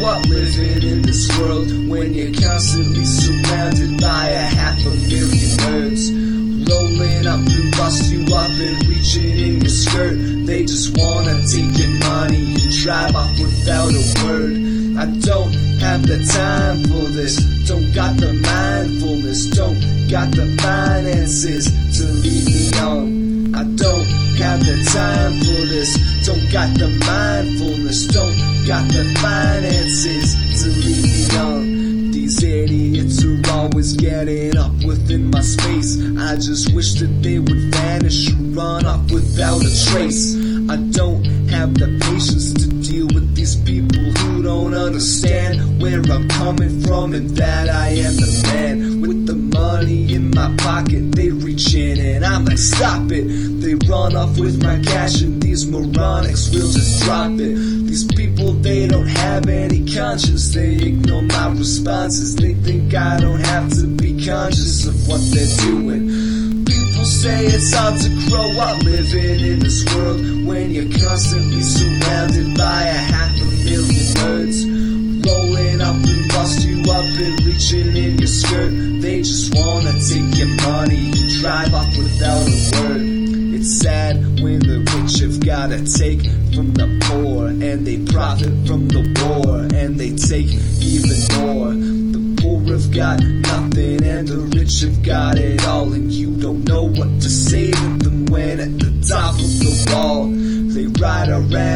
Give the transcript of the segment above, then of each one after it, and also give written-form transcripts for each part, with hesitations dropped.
up living in this world when you're constantly surrounded by 500,000 nerds? Rolling up and bust you up and reaching in your skirt. They just wanna take your money and drive off without a word. I don't have the time for this, don't got the mindfulness, don't got the finances to lead me on. I don't have the time for this, don't got the mindfulness, don't got the finances to lead me on. These idiots are always getting up within my space. I just wish that they would vanish or run off without a trace. I don't have the patience to deal with these people who don't understand where I'm coming from and that I am the man. With the money in my pocket, they reach in and I'm like, stop it. They run off with my cash and these moronics will just drop it. These people, they don't have any conscience, they ignore my responses. They think I don't have to be conscious of what they're doing. People say it's hard to grow up living in this world when you're constantly surrounded by 500,000 nerds. Rolling up and bust you up and reaching in your skirt. They just wanna take your money and drive off without a word. It's sad when the rich have gotta take from the poor, and they profit from the war, and they take even more. The poor have got nothing and the rich have got it all, and you don't know what to say to them when at the top of the wall. They ride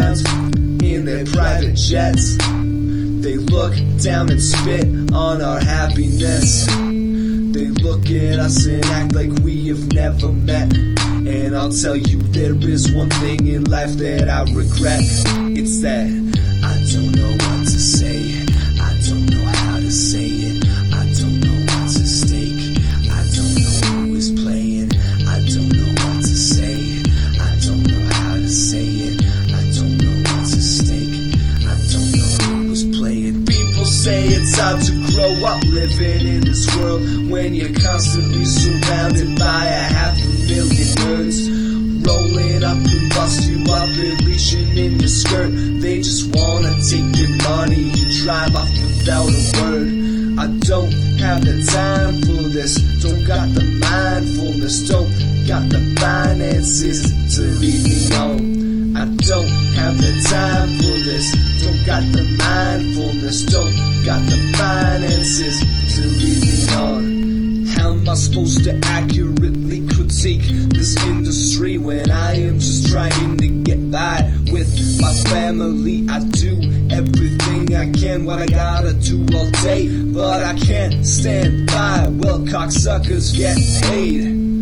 around in their private jets. They look down and spit on our happiness. They look at us and act like we have never met. And I'll tell you, there is one thing in life that I regret. It's that I don't know what to say. I don't know how to say it. I don't know what's at stake. I don't know who is playing. I don't know what to say. I don't know how to say it. I don't know what's at stake. I don't know who is playing. People say it's hard to grow up living in this world when you're constantly surrounded by 500,000 nerds. Rolling up and bust you up and reaching in your skirt. They just wanna take your money and drive off without a word. I don't have the time for this, don't got the mindfulness, don't got the finances to lead me on. I don't have the time for this, don't got the mindfulness, don't got the finances to lead me on. How am I supposed to accurately critique this industry when I am just trying to get by with my family? I do everything I can, what I gotta do all day, but I can't stand by while cocksuckers get paid.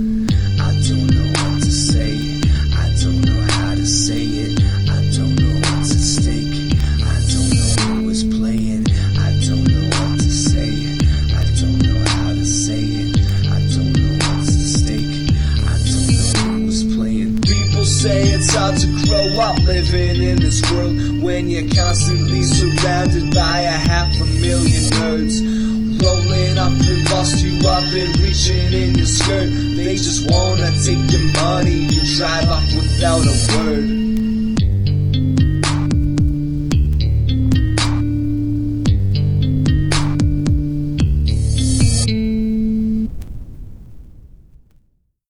I don't know what to say, I don't know how to say it, I don't know what's at stake, I don't know who is playing, I don't know what to say, I don't know how to say it, I don't know what's at stake, I don't know who is playing. People say it's hard to grow up living in this world when you're constantly surrounded by 500,000 nerds. Rolling up and bust you up and reaching in your skirt. They just wanna take your money and drive off without a word.